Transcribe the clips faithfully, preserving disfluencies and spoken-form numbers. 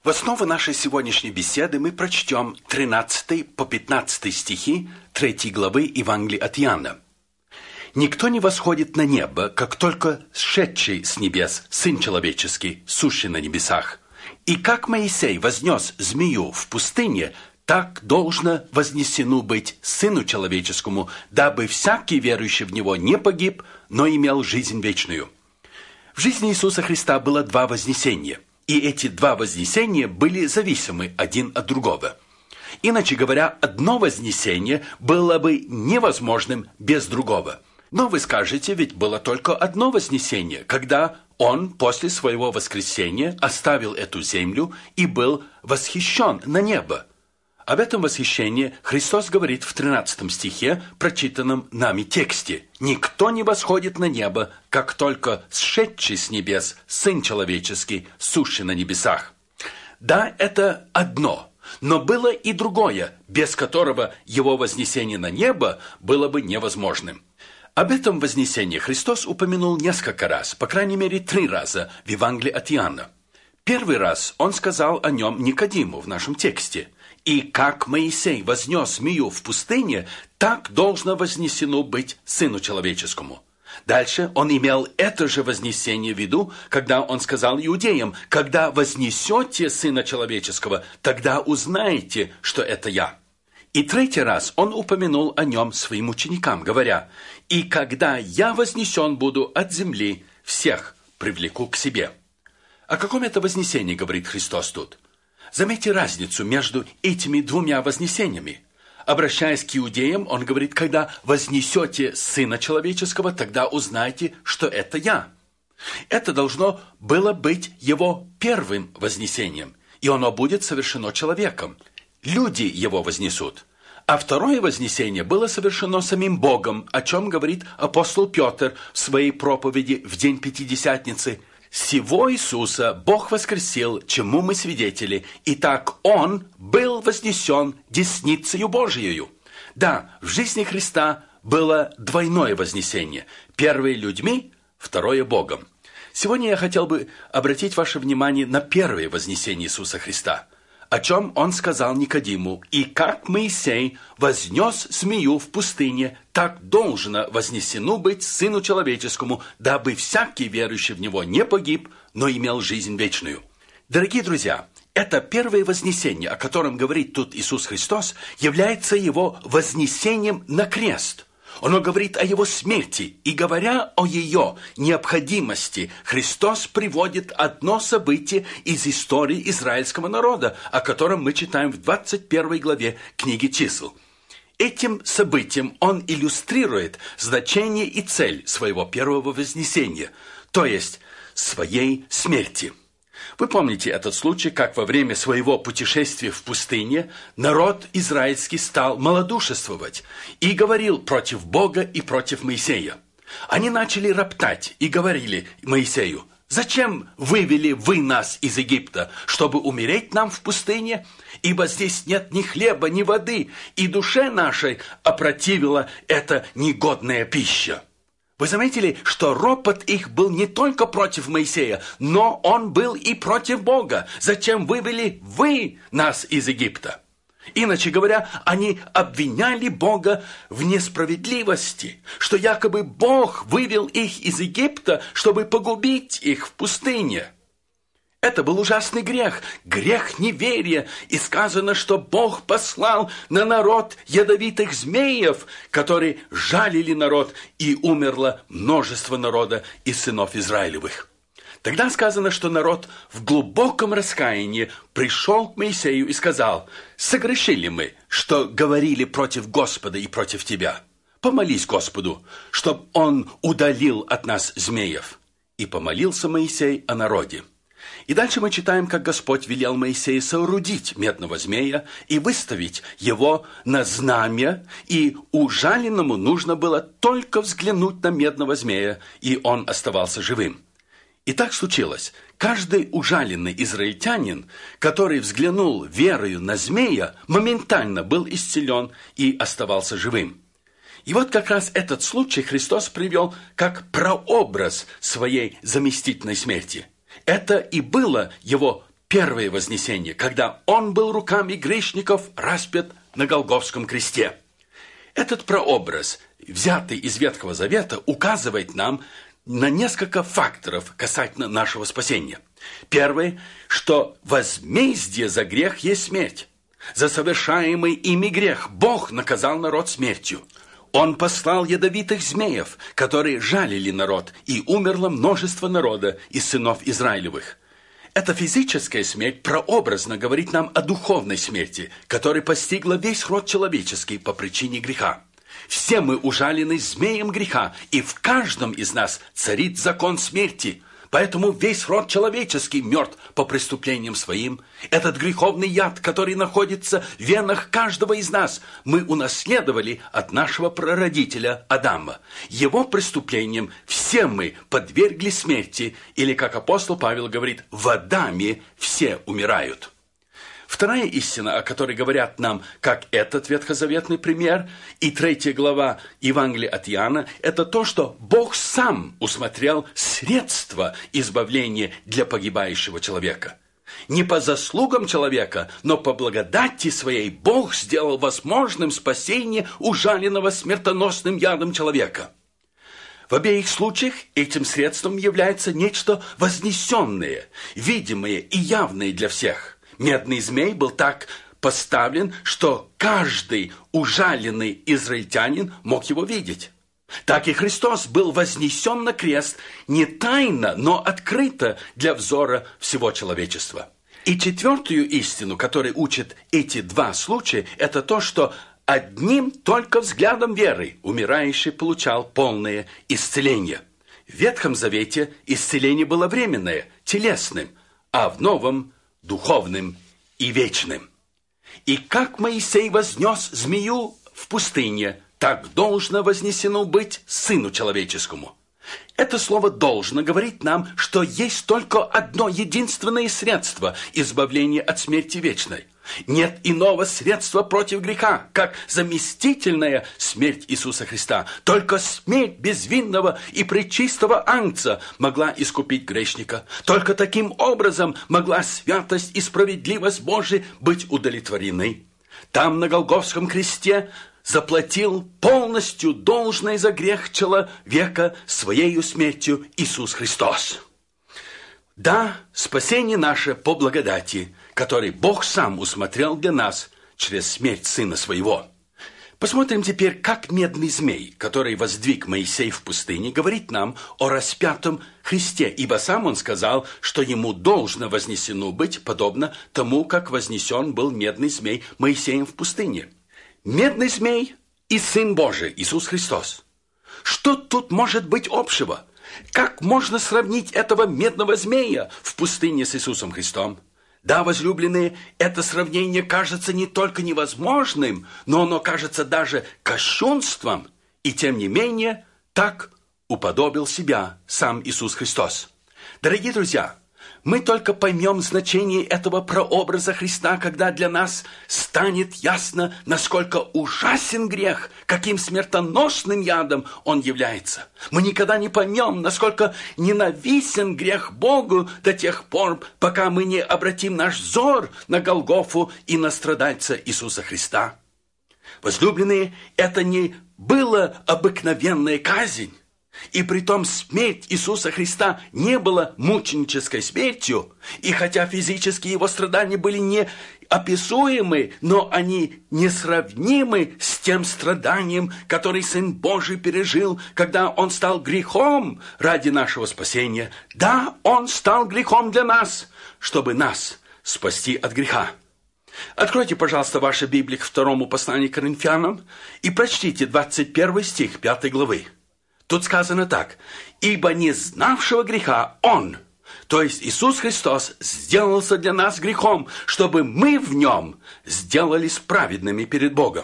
В основу нашей сегодняшней беседы мы прочтем тринадцатый по пятнадцатый стихи третьей главы Евангелия от Иоанна. «Никто не восходит на небо, как только сшедший с небес Сын Человеческий, сущий на небесах. И как Моисей вознес змею в пустыне, так должно вознесено быть Сыну Человеческому, дабы всякий верующий в Него не погиб, но имел жизнь вечную». В жизни Иисуса Христа было два вознесения, и эти два вознесения были зависимы один от другого. Иначе говоря, одно вознесение было бы невозможным без другого. Но вы скажете, ведь было только одно вознесение, когда Он после своего воскресения оставил эту землю и был восхищен на небо. Об этом восхищении Христос говорит в тринадцатом стихе, прочитанном нами тексте. «Никто не восходит на небо, как только сшедший с небес Сын Человеческий, сущий на небесах». Да, это одно, но было и другое, без которого его вознесение на небо было бы невозможным. Об этом вознесении Христос упомянул несколько раз, по крайней мере три раза в Евангелии от Иоанна. Первый раз Он сказал о нем Никодиму в нашем тексте. «И как Моисей вознес змею в пустыне, так должно вознесено быть Сыну Человеческому». Дальше Он имел это же вознесение в виду, когда Он сказал иудеям: «Когда вознесете Сына Человеческого, тогда узнаете, что это Я». И третий раз Он упомянул о нем своим ученикам, говоря: «И когда Я вознесен буду от земли, всех привлеку к себе». О каком это вознесении говорит Христос тут? Заметьте разницу между этими двумя вознесениями. Обращаясь к иудеям, Он говорит: «Когда вознесете Сына Человеческого, тогда узнаете, что это Я». Это должно было быть Его первым вознесением, и оно будет совершено человеком. Люди Его вознесут. А второе вознесение было совершено самим Богом, о чем говорит апостол Петр в своей проповеди в день Пятидесятницы. «Сего Иисуса Бог воскресил, чему мы свидетели, и так Он был вознесен десницею Божиею». Да, в жизни Христа было двойное вознесение. Первое людьми, второе Богом. Сегодня я хотел бы обратить ваше внимание на первое вознесение Иисуса Христа, о чем Он сказал Никодиму: «И как Моисей вознес змею в пустыне, так должно вознесено быть Сыну Человеческому, дабы всякий верующий в Него не погиб, но имел жизнь вечную». Дорогие друзья, это первое вознесение, о котором говорит тут Иисус Христос, является Его вознесением на крест. Оно говорит о Его смерти, и говоря о ее необходимости, Христос приводит одно событие из истории израильского народа, о котором мы читаем в двадцать первой главе книги Чисел. Этим событием Он иллюстрирует значение и цель своего первого вознесения, то есть своей смерти. Вы помните этот случай, как во время своего путешествия в пустыне народ израильский стал малодушествовать и говорил против Бога и против Моисея. Они начали роптать и говорили Моисею: «Зачем вывели вы нас из Египта, чтобы умереть нам в пустыне? Ибо здесь нет ни хлеба, ни воды, и душе нашей опротивила эта негодная пища». Вы заметили, что ропот их был не только против Моисея, но он был и против Бога. «Зачем вывели вы нас из Египта?» Иначе говоря, они обвиняли Бога в несправедливости, что якобы Бог вывел их из Египта, чтобы погубить их в пустыне. Это был ужасный грех, грех неверия, и сказано, что Бог послал на народ ядовитых змеев, которые жалили народ, и умерло множество народа из сынов Израилевых. Тогда сказано, что народ в глубоком раскаянии пришел к Моисею и сказал: «Согрешили мы, что говорили против Господа и против тебя. Помолись Господу, чтоб Он удалил от нас змеев». И помолился Моисей о народе. И дальше мы читаем, как Господь велел Моисею соорудить медного змея и выставить его на знамя, и ужаленному нужно было только взглянуть на медного змея, и он оставался живым. И так случилось. Каждый ужаленный израильтянин, который взглянул верою на змея, моментально был исцелен и оставался живым. И вот как раз этот случай Христос привел как прообраз своей заместительной смерти. Это и было его первое вознесение, когда Он был руками грешников распят на Голгофском кресте. Этот прообраз, взятый из Ветхого Завета, указывает нам на несколько факторов касательно нашего спасения. Первое, что возмездие за грех есть смерть. За совершаемый ими грех Бог наказал народ смертью. Он послал ядовитых змеев, которые жалили народ, и умерло множество народа из сынов Израилевых. Эта физическая смерть прообразно говорит нам о духовной смерти, которая постигла весь род человеческий по причине греха. Все мы ужалены змеем греха, и в каждом из нас царит закон смерти. Поэтому весь род человеческий мертв по преступлениям своим. Этот греховный яд, который находится в венах каждого из нас, мы унаследовали от нашего прародителя Адама. Его преступлением все мы подвергли смерти, или, как апостол Павел говорит, в Адаме все умирают. Вторая истина, о которой говорят нам, как этот ветхозаветный пример, и третья глава Евангелия от Иоанна, это то, что Бог сам усмотрел средства избавления для погибающего человека. Не по заслугам человека, но по благодати своей Бог сделал возможным спасение ужаленного смертоносным ядом человека. В обеих случаях этим средством является нечто вознесенное, видимое и явное для всех. Медный змей был так поставлен, что каждый ужаленный израильтянин мог его видеть. Так и Христос был вознесен на крест не тайно, но открыто для взора всего человечества. И четвертую истину, которой учат эти два случая, это то, что одним только взглядом веры умирающий получал полное исцеление. В Ветхом Завете исцеление было временное, телесным, а в Новом – духовным и вечным. И как Моисей вознес змею в пустыне, так должно вознесено быть Сыну Человеческому. Это слово «должно» говорит нам, что есть только одно единственное средство избавления от смерти вечной. Нет иного средства против греха, как заместительная смерть Иисуса Христа. Только смерть безвинного и пречистого Агнца могла искупить грешника. Только таким образом могла святость и справедливость Божия быть удовлетворены. Там, на Голгофском кресте, заплатил полностью должное за грех человека своею смертью Иисус Христос. Да, спасение наше по благодати, который Бог сам усмотрел для нас через смерть Сына Своего. Посмотрим теперь, как медный змей, который воздвиг Моисей в пустыне, говорит нам о распятом Христе, ибо сам он сказал, что ему должно вознесено быть подобно тому, как вознесен был медный змей Моисеем в пустыне. Медный змей и Сын Божий, Иисус Христос. Что тут может быть общего? Как можно сравнить этого медного змея в пустыне с Иисусом Христом? Да, возлюбленные, это сравнение кажется не только невозможным, но оно кажется даже кощунством. И тем не менее, так уподобил себя сам Иисус Христос. Дорогие друзья, мы только поймем значение этого прообраза Христа, когда для нас станет ясно, насколько ужасен грех, каким смертоносным ядом он является. Мы никогда не поймем, насколько ненавистен грех Богу до тех пор, пока мы не обратим наш взор на Голгофу и на страдальца Иисуса Христа. Возлюбленные, это не была обыкновенная казнь. И притом смерть Иисуса Христа не была мученической смертью, и хотя физически его страдания были неописуемы, но они несравнимы с тем страданием, который Сын Божий пережил, когда Он стал грехом ради нашего спасения. Да, Он стал грехом для нас, чтобы нас спасти от греха. Откройте, пожалуйста, ваши Библии к второму посланию к Коринфянам и прочтите двадцать первый стих пятой главы. Тут сказано так: «Ибо не знавшего греха Он, то есть Иисус Христос, сделался для нас грехом, чтобы мы в Нем сделались праведными перед Богом».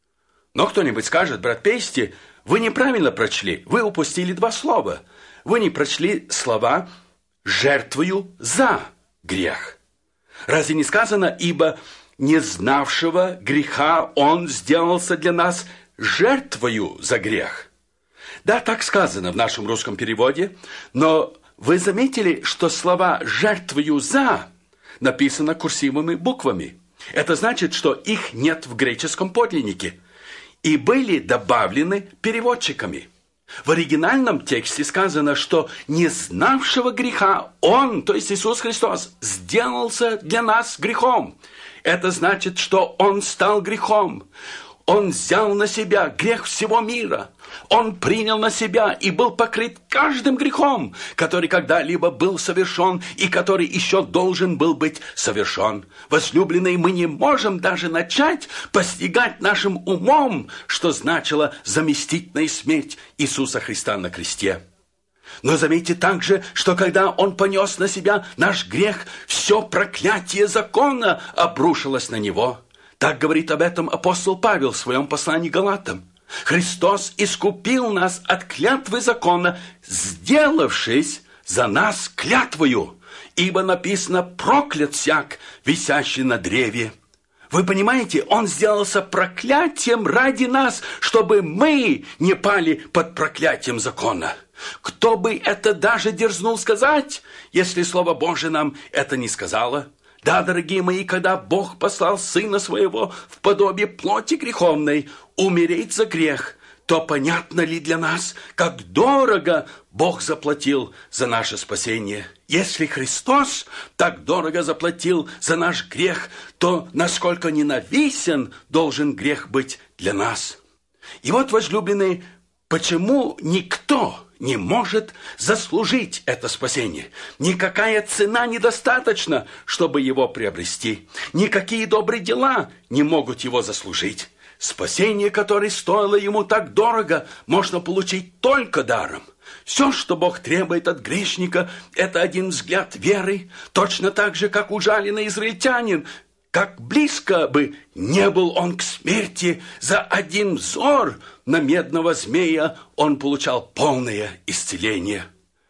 Но кто-нибудь скажет: брат Пейсти, вы неправильно прочли, вы упустили два слова. Вы не прочли слова «жертвою за грех». Разве не сказано: «Ибо не знавшего греха Он сделался для нас жертвою за грех»? Да, так сказано в нашем русском переводе, но вы заметили, что слова «жертвою за» написано курсивными буквами. Это значит, что их нет в греческом подлиннике и были добавлены переводчиками. В оригинальном тексте сказано, что не знавшего греха Он, то есть Иисус Христос, сделался для нас грехом. Это значит, что Он стал грехом. Он взял на себя грех всего мира. Он принял на себя и был покрыт каждым грехом, который когда-либо был совершен и который еще должен был быть совершен. Возлюбленные, мы не можем даже начать постигать нашим умом, что значила заместительная смерть Иисуса Христа на кресте. Но заметьте также, что когда Он понес на себя наш грех, все проклятие закона обрушилось на Него. Так говорит об этом апостол Павел в своем послании к Галатам. Христос искупил нас от клятвы закона, сделавшись за нас клятвою, ибо написано «проклят всяк, висящий на древе». Вы понимаете, Он сделался проклятием ради нас, чтобы мы не пали под проклятием закона. Кто бы это даже дерзнул сказать, если Слово Божие нам это не сказало? Да, дорогие мои, когда Бог послал Сына Своего в подобие плоти греховной умереть за грех, то понятно ли для нас, как дорого Бог заплатил за наше спасение? Если Христос так дорого заплатил за наш грех, то насколько ненавистен должен грех быть для нас? И вот, возлюбленные, почему никто не может заслужить это спасение? Никакая цена недостаточна, чтобы его приобрести. Никакие добрые дела не могут его заслужить. Спасение, которое стоило ему так дорого, можно получить только даром. Все, что Бог требует от грешника, это один взгляд веры, точно так же, как ужаленный израильтянин. Как близко бы не был он к смерти, за один взор на медного змея он получал полное исцеление.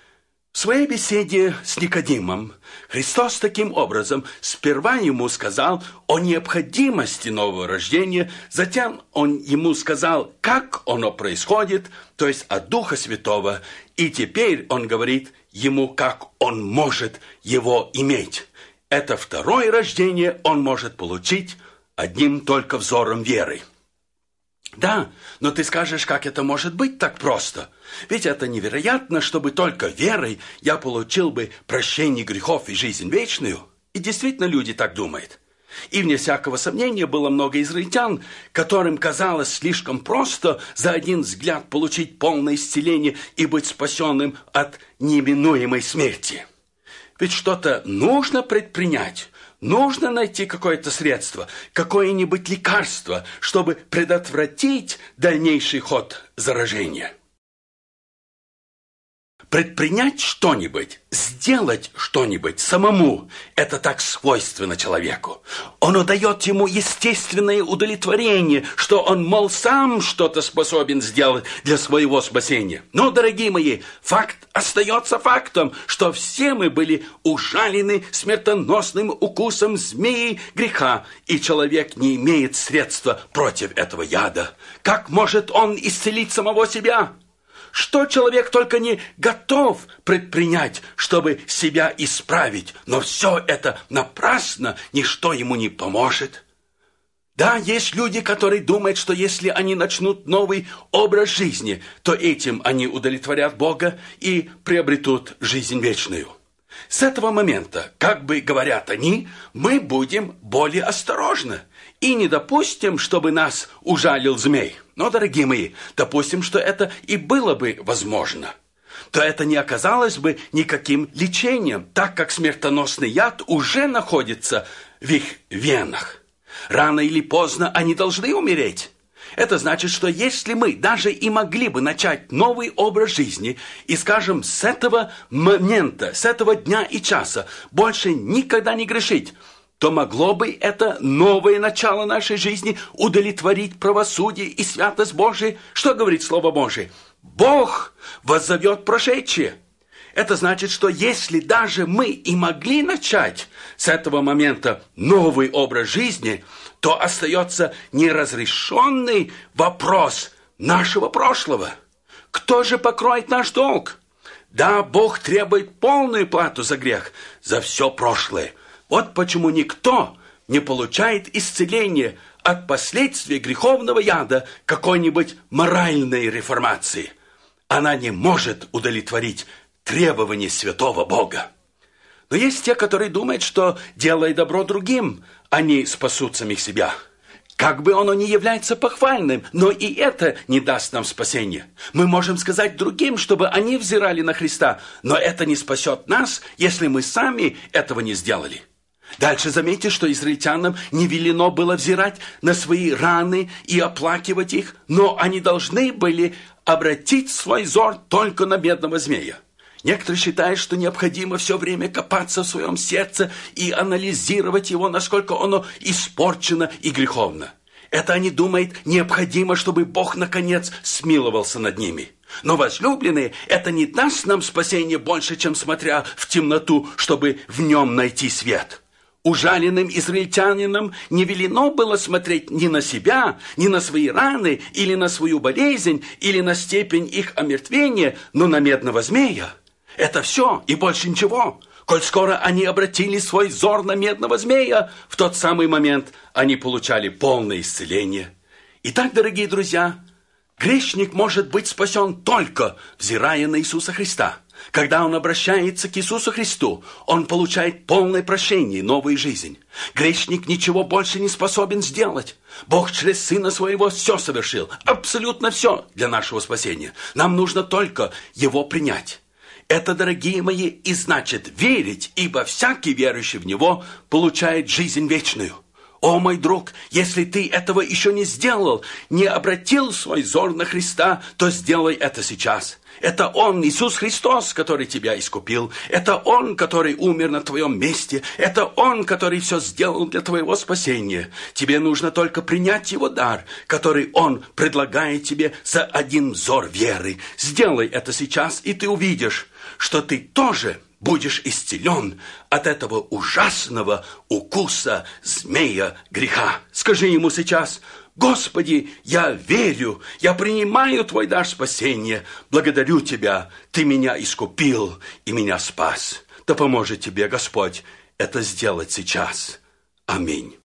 В своей беседе с Никодимом Христос таким образом сперва ему сказал о необходимости нового рождения, затем он ему сказал, как оно происходит, то есть от Духа Святого, и теперь он говорит ему, как он может его иметь. Это второе рождение он может получить одним только взором веры. Да, но ты скажешь, как это может быть так просто? Ведь это невероятно, чтобы только верой я получил бы прощение грехов и жизнь вечную. И действительно люди так думают. И вне всякого сомнения было много израильтян, которым казалось слишком просто за один взгляд получить полное исцеление и быть спасенным от неминуемой смерти. Ведь что-то нужно предпринять, нужно найти какое-то средство, какое-нибудь лекарство, чтобы предотвратить дальнейший ход заражения. Предпринять что-нибудь, сделать что-нибудь самому – это так свойственно человеку. Оно дает ему естественное удовлетворение, что он, мол, сам что-то способен сделать для своего спасения. Но, дорогие мои, факт остается фактом, что все мы были ужалены смертоносным укусом змеи греха, и человек не имеет средства против этого яда. Как может он исцелить самого себя? Что человек только не готов предпринять, чтобы себя исправить, но все это напрасно, ничто ему не поможет. Да, есть люди, которые думают, что если они начнут новый образ жизни, то этим они удовлетворят Бога и приобретут жизнь вечную. С этого момента, как бы говорят они, мы будем более осторожны и не допустим, чтобы нас ужалил змей. Но, дорогие мои, допустим, что это и было бы возможно, то это не оказалось бы никаким лечением, так как смертоносный яд уже находится в их венах. Рано или поздно они должны умереть. Это значит, что если мы даже и могли бы начать новый образ жизни и, скажем, с этого момента, с этого дня и часа больше никогда не грешить, то могло бы это новое начало нашей жизни удовлетворить правосудие и святость Божию. Что говорит Слово Божие? Бог воззовет прошедшее. Это значит, что если даже мы и могли начать с этого момента новый образ жизни, то остается неразрешенный вопрос нашего прошлого. Кто же покроет наш долг? Да, Бог требует полную плату за грех, за все прошлое. Вот почему никто не получает исцеления от последствий греховного яда какой-нибудь моральной реформации. Она не может удовлетворить требования святого Бога. Но есть те, которые думают, что, делая добро другим, они спасут самих себя. Как бы оно ни является похвальным, но и это не даст нам спасения. Мы можем сказать другим, чтобы они взирали на Христа, но это не спасет нас, если мы сами этого не сделали. Дальше заметьте, что израильтянам не велено было взирать на свои раны и оплакивать их, но они должны были обратить свой взор только на бедного змея. Некоторые считают, что необходимо все время копаться в своем сердце и анализировать его, насколько оно испорчено и греховно. Это они думают необходимо, чтобы Бог наконец смиловался над ними. Но, возлюбленные, это не даст нам спасения больше, чем смотря в темноту, чтобы в нем найти свет. Ужаленным израильтянинам не велено было смотреть ни на себя, ни на свои раны, или на свою болезнь, или на степень их омертвения, но на медного змея. Это все и больше ничего. Коль скоро они обратили свой взор на медного змея, в тот самый момент они получали полное исцеление. Итак, дорогие друзья, грешник может быть спасен только взирая на Иисуса Христа. Когда он обращается к Иисусу Христу, он получает полное прощение и новую жизнь. Грешник ничего больше не способен сделать. Бог через Сына Своего все совершил, абсолютно все для нашего спасения. Нам нужно только Его принять. Это, дорогие мои, и значит верить, ибо всякий верующий в Него получает жизнь вечную. О, мой друг, если ты этого еще не сделал, не обратил свой взор на Христа, то сделай это сейчас. Это Он, Иисус Христос, который тебя искупил. Это Он, который умер на твоем месте. Это Он, который все сделал для твоего спасения. Тебе нужно только принять Его дар, который Он предлагает тебе за один взор веры. Сделай это сейчас, и ты увидишь, что ты тоже будешь исцелен от этого ужасного укуса змея греха. Скажи ему сейчас: Господи, я верю, я принимаю Твой дар спасения. Благодарю Тебя, Ты меня искупил и меня спас. Да поможет тебе Господь это сделать сейчас. Аминь.